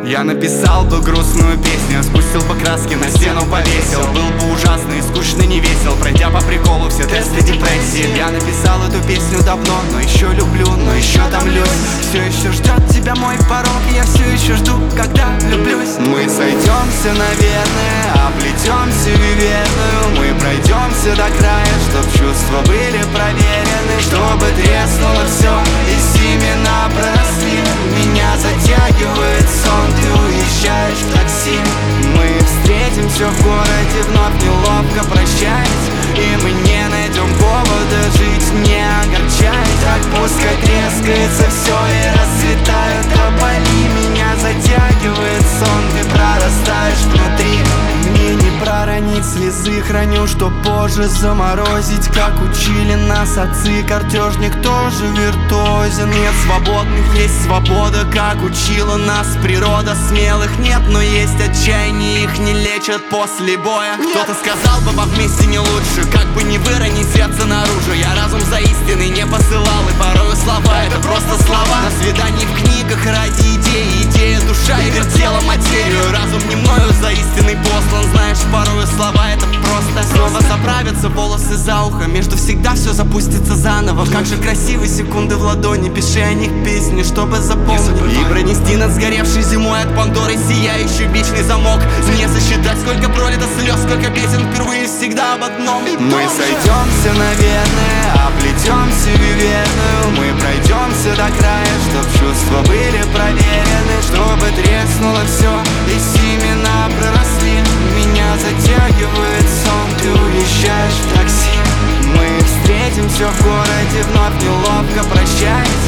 Я написал бы грустную песню, спустил бы краски, на стену повесил. Был бы ужасный, скучно, не весел, пройдя по приколу все тесты депрессии. Я написал эту песню давно, но еще люблю, но еще томлюсь. Все еще ждет тебя мой порог, я все еще жду, когда влюблюсь. Мы сойдемся, наверное, оплетемся виверную. Мы пройдемся до края, чтоб чувства были проверены, чтобы треснуло все и семена проросли. Меня затягивает сон, ты уезжаешь в такси. Мы встретимся в городе, вновь неловко прощаясь, и мы не найдем повода жить, не огорчаясь. Так пускай трескается все и расцветают тополи. Меня затягивает сон, ты прорастаешь внутри. Мне не проронить слезы, храню, что позже заморозить. Как учили нас отцы, картежник тоже виртуозен. Нет свободных, есть свобода, как учила нас природа. Смелых нет, но есть отчаяние, их не лечат после боя. Кто-то сказал бы, во вместе не лучше, как бы не выронить сердце наружу. Я разум за истиной не посылал, и порою слова — это просто слова. На свидании в книгах ради идеи, идея душа и вертела материю. Разум не мною за истиной послан, знаешь, порою слова — это просто. Снова заправятся волосы за ухо, между всегда все запустится заново. Как же красивы секунды в ладони, пиши о них песни, чтобы запомнить. И пронести над сгоревшей зимой от Пандоры сияющий вечный замок. Не сосчитать, сколько пролито слез, сколько песен впервые всегда об одном. Мы сойдемся, наверное, оплетемся виверную. Мы пройдемся до края, чтоб чувства были проверены, чтобы треснуло все и семена проросли. Меня затягивает сон, ты уезжаешь в такси. Мы встретимся в городе, вновь неловко прощаясь,